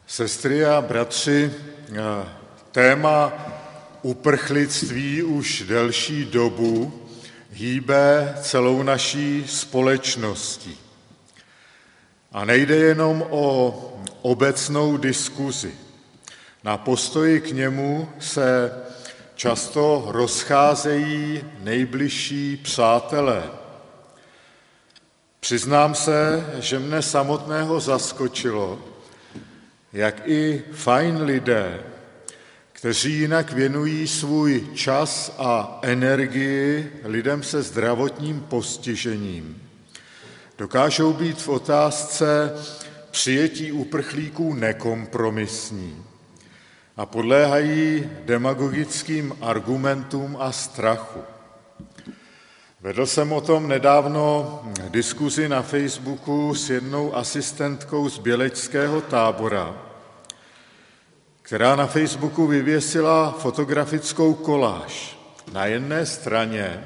Sestry a bratři, téma uprchlictví už delší dobu hýbe celou naší společností. A nejde jenom o obecnou diskuzi. Na postoji k němu se často rozcházejí nejbližší přátelé. Přiznám se, že mne samotného zaskočilo, jak i fajn lidé, kteří jinak věnují svůj čas a energii lidem se zdravotním postižením, dokážou být v otázce přijetí uprchlíků nekompromisní a podléhají demagogickým argumentům a strachu. Vedl jsem o tom nedávno diskuzi na Facebooku s jednou asistentkou z bělečského tábora, která na Facebooku vyvěsila fotografickou koláž. Na jedné straně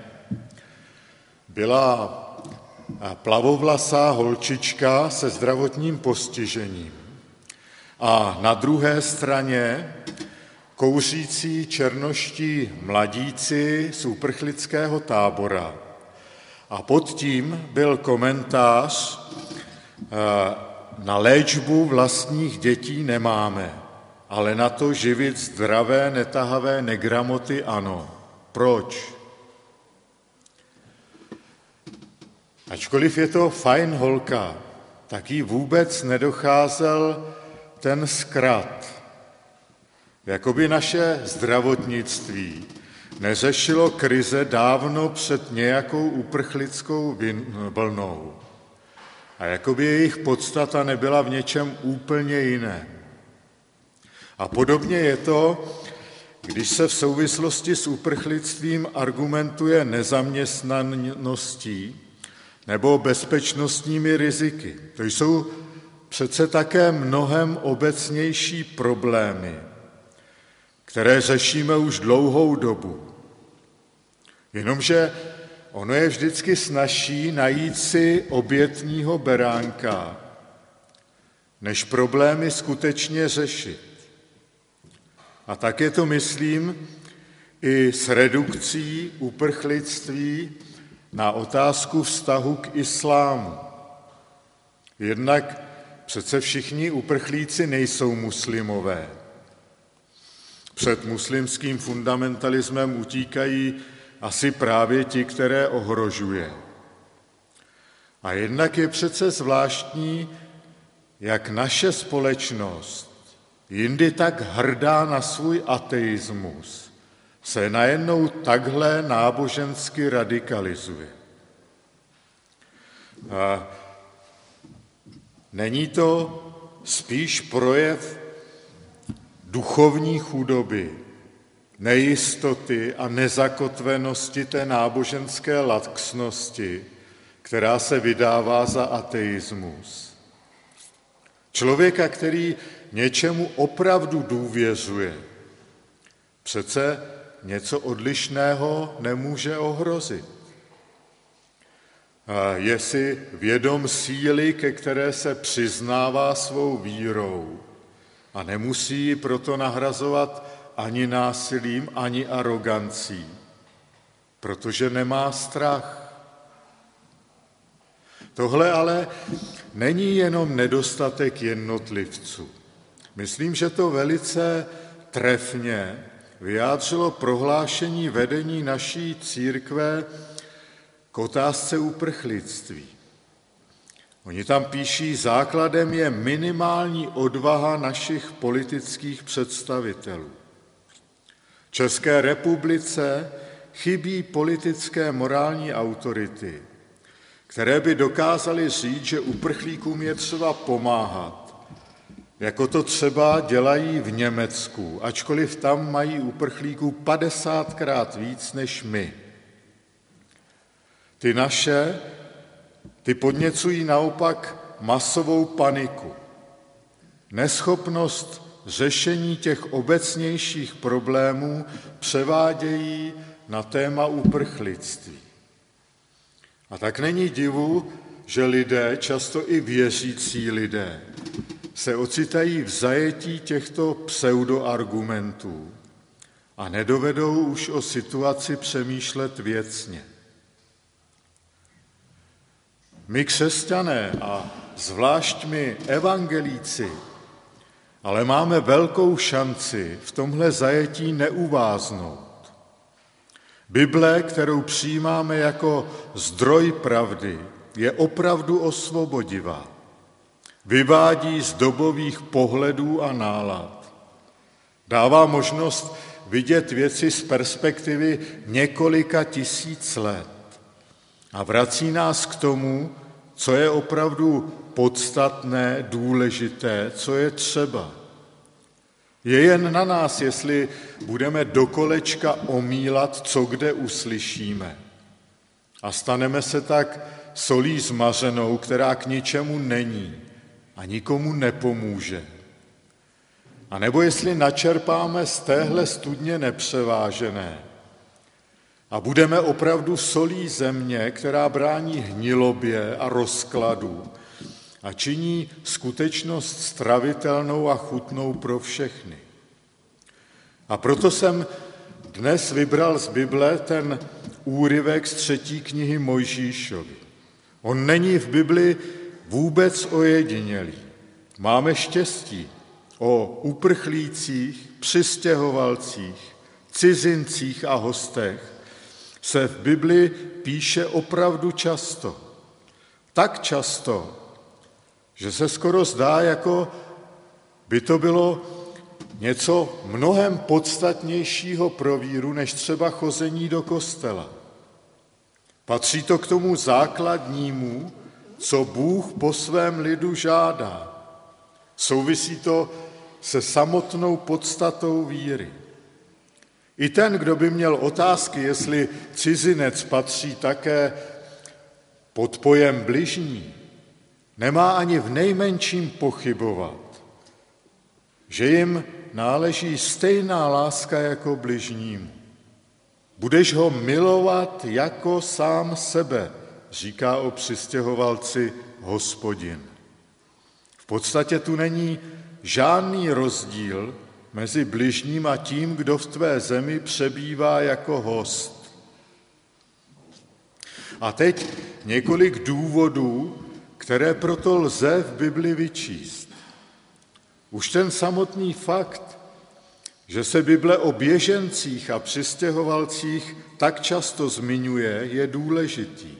byla plavovlasá holčička se zdravotním postižením a na druhé straně kouřící černoští mladíci z uprchlického tábora. A pod tím byl komentář: na léčbu vlastních dětí nemáme, ale na to živit zdravé, netahavé negramoty ano. Proč? Ačkoliv je to fajn holka, tak jí vůbec nedocházel ten zkrat. Jakoby naše zdravotnictví neřešilo krize dávno před nějakou uprchlickou vlnou. A jakoby jejich podstata nebyla v něčem úplně jiném. A podobně je to, když se v souvislosti s uprchlictvím argumentuje nezaměstnaností nebo bezpečnostními riziky. To jsou přece také mnohem obecnější problémy, které řešíme už dlouhou dobu. Jenomže ono je vždycky snazší najít si obětního beránka, než problémy skutečně řešit. A tak je to, myslím, i s redukcí uprchlictví na otázku vztahu k islámu. Jednak přece všichni uprchlíci nejsou muslimové. Před muslimským fundamentalismem utíkají asi právě ti, které ohrožuje. A jednak je přece zvláštní, jak naše společnost, jindy tak hrdá na svůj ateismus, se najednou takhle nábožensky radikalizuje. A není to spíš projev duchovní chudoby, nejistoty a nezakotvenosti té náboženské laxnosti, která se vydává za ateismus? Člověka, který něčemu opravdu důvěřuje, přece něco odlišného nemůže ohrozit. Je si vědom síly, ke které se přiznává svou vírou a nemusí ji proto nahrazovat ani násilím, ani arogancí, protože nemá strach. Tohle ale není jenom nedostatek jednotlivců. Myslím, že to velice trefně vyjádřilo prohlášení vedení naší církve k otázce uprchlictví. Oni tam píší, základem je minimální odvaha našich politických představitelů. České republice chybí politické morální autority, které by dokázaly říct, že uprchlíkům je třeba pomáhat, jako to třeba dělají v Německu, ačkoliv tam mají uprchlíků 50krát víc než my. Ty naše, ty podněcují naopak masovou paniku, neschopnost řešení těch obecnějších problémů převádějí na téma uprchlictví. A tak není divu, že lidé, často i věřící lidé, se ocitají v zajetí těchto pseudoargumentů a nedovedou už o situaci přemýšlet věcně. My křesťané a zvlášť my evangelíci ale máme velkou šanci v tomhle zajetí neuváznout. Bible, kterou přijímáme jako zdroj pravdy, je opravdu osvobodivá. Vyvádí z dobových pohledů a nálad. Dává možnost vidět věci z perspektivy několika tisíc let a vrací nás k tomu, co je opravdu podstatné, důležité, co je třeba. Je jen na nás, jestli budeme do kolečka omílat, co kde uslyšíme. A staneme se tak solí zmařenou, která k ničemu není a nikomu nepomůže. A nebo jestli načerpáme z téhle studně nepřevážené a budeme opravdu solí země, která brání hnilobě a rozkladu a činí skutečnost stravitelnou a chutnou pro všechny. A proto jsem dnes vybral z Bible ten úryvek z 3. knihy Mojžíšovi. On není v Bibli vůbec ojedinělý. Máme štěstí. O uprchlících, přistěhovalcích, cizincích a hostech se v Bibli píše opravdu často. Tak často, že se skoro zdá, jako by to bylo něco mnohem podstatnějšího pro víru, než třeba chození do kostela. Patří to k tomu základnímu, co Bůh po svém lidu žádá. Souvisí to se samotnou podstatou víry. I ten, kdo by měl otázky, jestli cizinec patří také pod pojem bližní, nemá ani v nejmenším pochybovat, že jim náleží stejná láska jako bližnímu. Budeš ho milovat jako sám sebe, říká o přistěhovalci Hospodin. V podstatě tu není žádný rozdíl mezi bližním a tím, kdo v tvé zemi přebývá jako host. A teď několik důvodů, které proto lze v Bibli vyčíst. Už ten samotný fakt, že se Bible o běžencích a přistěhovalcích tak často zmiňuje, je důležitý.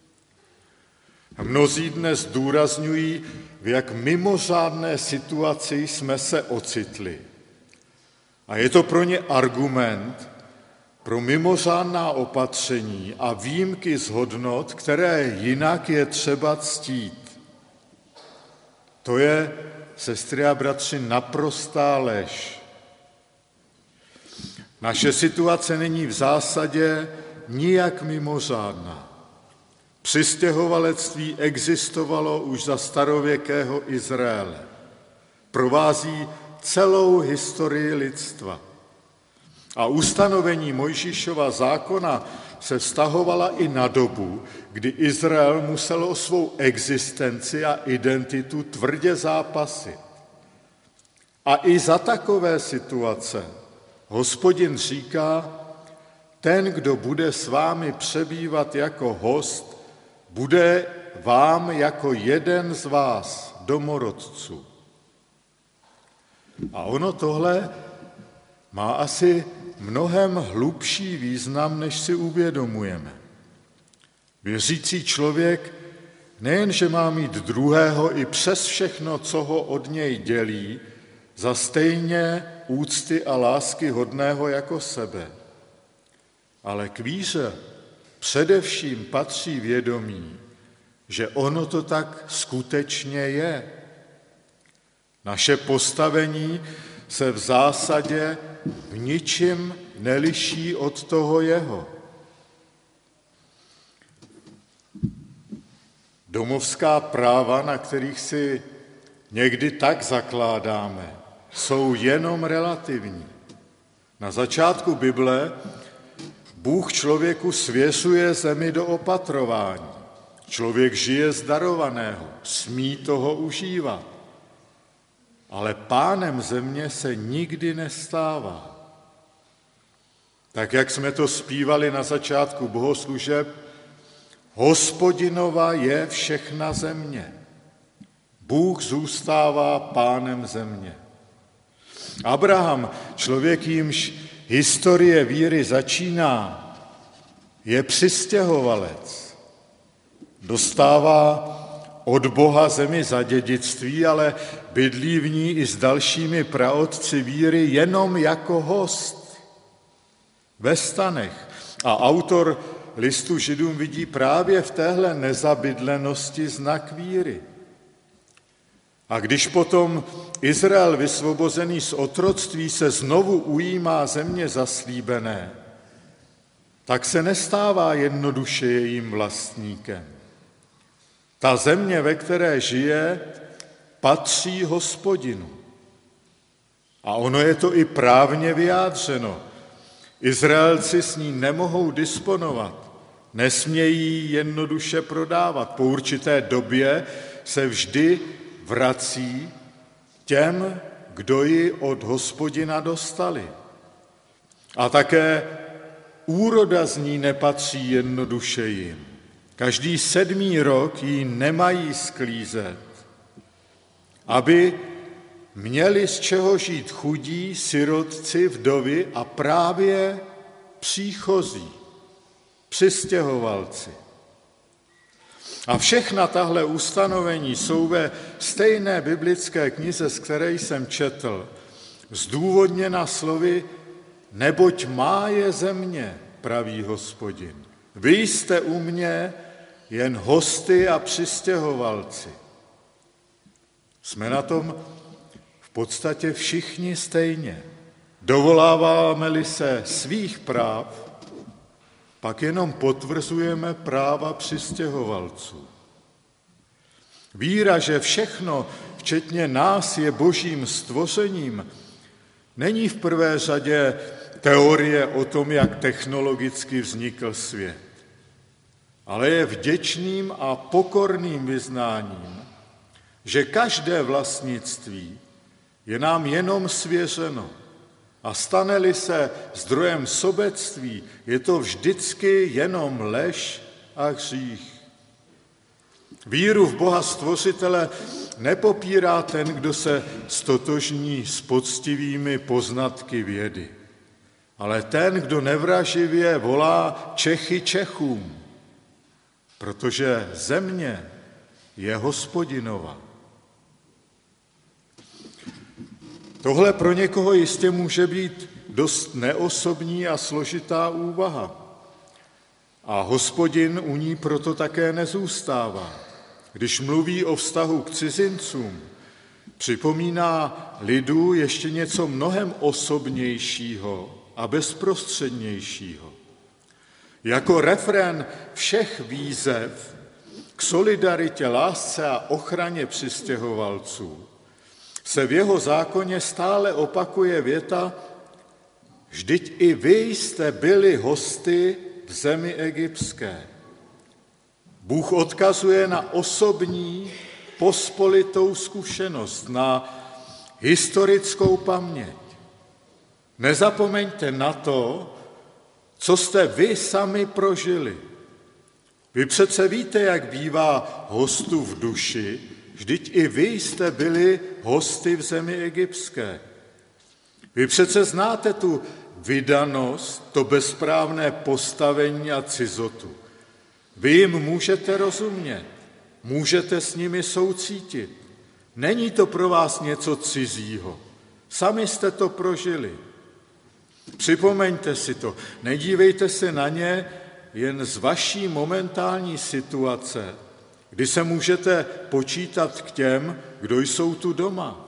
Mnozí dnes zdůrazňují, v jak mimořádné situaci jsme se ocitli. A je to pro ně argument pro mimořádná opatření a výjimky z hodnot, které jinak je třeba ctít. To je, sestry a bratři, naprostá lež. Naše situace není v zásadě nijak mimořádná. Přistěhovalectví existovalo už za starověkého Izraele. Provází celou historii lidstva. A ustanovení Mojžíšova zákona se vztahovala i na dobu, kdy Izrael musel o svou existenci a identitu tvrdě zápasit. A i za takové situace Hospodin říká, ten, kdo bude s vámi přebývat jako host, bude vám jako jeden z vás, domorodců. A ono tohle má asi mnohem hlubší význam, než si uvědomujeme. Věřící člověk nejenže má mít druhého i přes všechno, co ho od něj dělí, za stejně úcty a lásky hodného jako sebe, ale k víře především patří vědomí, že ono to tak skutečně je. Naše postavení se v zásadě v ničem neliší od toho jeho. Domovská práva, na kterých si někdy tak zakládáme, jsou jenom relativní. Na začátku Bible Bůh člověku svěřuje zemi do opatrování. Člověk žije z darovaného, smí toho užívat. ale pánem země se nikdy nestává. Tak, jak jsme to zpívali na začátku bohoslužeb, Hospodinova je všechna země. Bůh zůstává pánem země. Abraham, člověk, jímž historie víry začíná, je přistěhovalec. Dostává od Boha zemi za dědictví, ale bydlí v ní i s dalšími praotci víry jenom jako host ve stanech. A autor listu Židům vidí právě v téhle nezabydlenosti znak víry. A když potom Izrael, vysvobozený z otroctví, se znovu ujímá země zaslíbené, tak se nestává jednoduše jejím vlastníkem. Ta země, ve které žije, patří Hospodinu. A ono je to i právně vyjádřeno. Izraelci s ní nemohou disponovat, nesmějí ji jednoduše prodávat. Po určité době se vždy vrací těm, kdo ji od Hospodina dostali. A také úroda z ní nepatří jednoduše jim. Každý 7. rok ji nemají sklízet, aby měli z čeho žít chudí, sirotci, vdovy a právě příchozí, přistěhovalci. A všechna tahle ustanovení jsou ve stejné biblické knize, z které jsem četl, zdůvodněna slovy: neboť má je země, praví Hospodin. Vy jste u mě jen hosty a přistěhovalci. Jsme na tom v podstatě všichni stejně. Dovoláváme-li se svých práv, pak jenom potvrzujeme práva přistěhovalců. Víra, že všechno, včetně nás, je božím stvořením, není v prvé řadě teorie o tom, jak technologicky vznikl svět, ale je vděčným a pokorným vyznáním, že každé vlastnictví je nám jenom svěřeno a stane-li se zdrojem sobectví, je to vždycky jenom lež a hřích. Víru v Boha Stvořitele nepopírá ten, kdo se stotožní s poctivými poznatky vědy, ale ten, kdo nevraživě volá Čechy Čechům, protože země je Hospodinova. Tohle pro někoho jistě může být dost neosobní a složitá úvaha. A Hospodin u ní proto také nezůstává. Když mluví o vztahu k cizincům, připomíná lidu ještě něco mnohem osobnějšího a bezprostřednějšího. Jako refrén všech výzev k solidaritě, lásce a ochraně přistěhovalců se v jeho zákoně stále opakuje věta: vždyť i vy jste byli hosty v zemi egyptské. Bůh odkazuje na osobní, pospolitou zkušenost, na historickou paměť. Nezapomeňte na to, co jste vy sami prožili. Vy přece víte, jak bývá hostu v duši, vždyť i vy jste byli hosty v zemi egyptské. Vy přece znáte tu vydanost, to bezprávné postavení a cizotu. Vy jim můžete rozumět, můžete s nimi soucítit. Není to pro vás něco cizího. Sami jste to prožili. Připomeňte si to, nedívejte se na ně jen z vaší momentální situace, kdy se můžete počítat k těm, kdo jsou tu doma.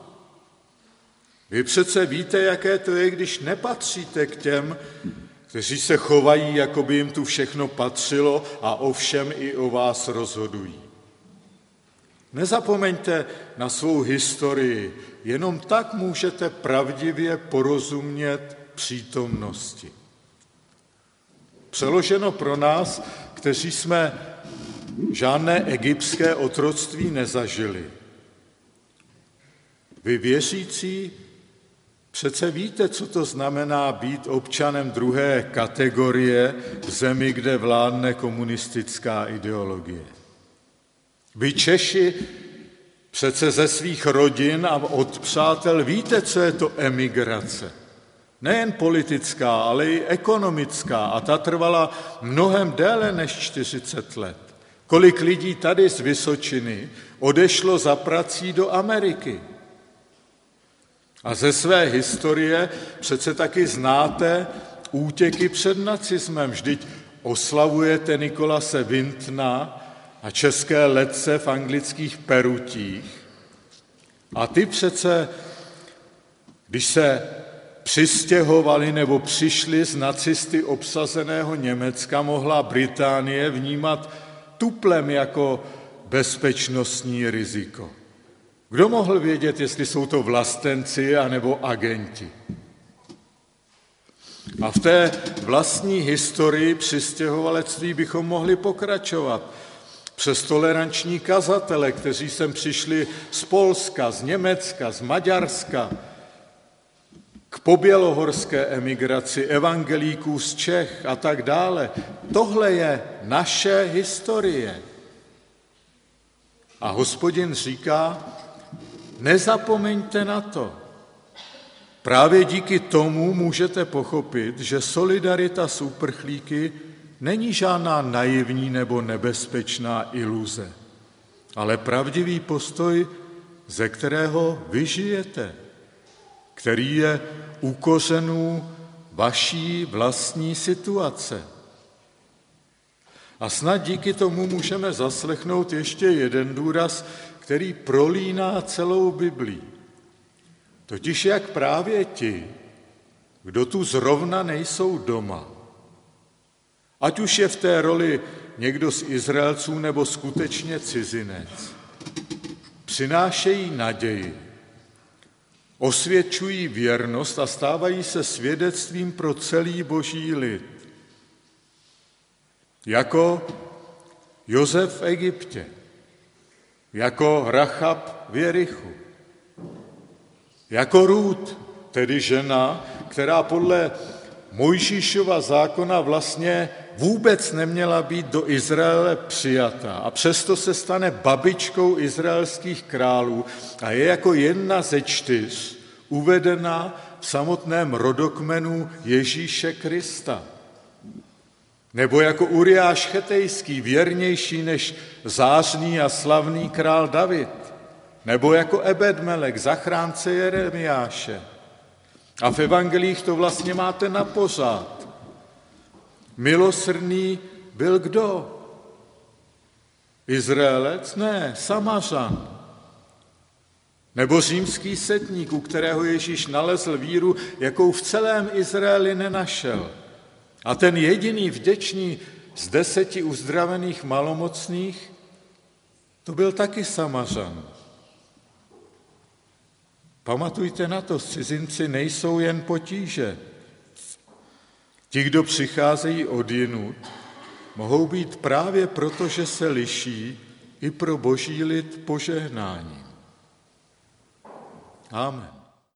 Vy přece víte, jaké to je, když nepatříte k těm, kteří se chovají, jako by jim tu všechno patřilo a o všem i o vás rozhodují. Nezapomeňte na svou historii, jenom tak můžete pravdivě porozumět přítomnosti. Přeloženo pro nás, kteří jsme žádné egyptské otroctví nezažili. Vy věřící přece víte, co to znamená být občanem druhé kategorie v zemi, kde vládne komunistická ideologie. Vy Češi přece ze svých rodin a od přátel víte, co je to emigrace. Nejen politická, ale i ekonomická. A ta trvala mnohem déle než 40 let. Kolik lidí tady z Vysočiny odešlo za prací do Ameriky. A ze své historie přece taky znáte útěky před nacismem. Vždyť oslavujete Nikolase Wintona a české letce v anglických perutích. A ty přece, když se přistěhovali nebo přišli z nacisty obsazeného Německa, mohla Británie vnímat tuplem jako bezpečnostní riziko. Kdo mohl vědět, jestli jsou to vlastenci anebo agenti? A v té vlastní historii přistěhovalectví bychom mohli pokračovat. Přes toleranční kazatele, kteří sem přišli z Polska, z Německa, z Maďarska, k pobělohorské emigraci, evangelíků z Čech a tak dále. Tohle je naše historie. A Hospodin říká, nezapomeňte na to. Právě díky tomu můžete pochopit, že solidarita s uprchlíky není žádná naivní nebo nebezpečná iluze, ale pravdivý postoj, ze kterého vy žijete, který je u kořenů vaší vlastní situace. A snad díky tomu můžeme zaslechnout ještě jeden důraz, který prolíná celou Biblii. Totiž jak právě ti, kdo tu zrovna nejsou doma, ať už je v té roli někdo z Izraelců nebo skutečně cizinec, přinášejí naději, osvědčují věrnost a stávají se svědectvím pro celý boží lid. Jako Josef v Egyptě, jako Rachab v Jerichu, jako Rút, tedy žena, která podle Mojžíšova zákona vlastně vůbec neměla být do Izraele přijata. A přesto se stane babičkou izraelských králů a je jako jedna ze 4 uvedena v samotném rodokmenu Ježíše Krista. Nebo jako Uriáš Chetejský, věrnější než zářný a slavný král David. Nebo jako Ebed-Melek, zachránce Jeremiáše. A v evangelích to vlastně máte napořád. Milosrdný byl kdo? Izraelec? Ne, Samařan. Nebo římský setník, u kterého Ježíš nalezl víru, jakou v celém Izraeli nenašel. A ten jediný vděčný z 10 uzdravených malomocných, to byl taky Samařan. Pamatujte na to, cizinci nejsou jen potíže. Ti, kdo přicházejí odjinud, mohou být právě proto, že se liší, i pro boží lid požehnáním. Amen.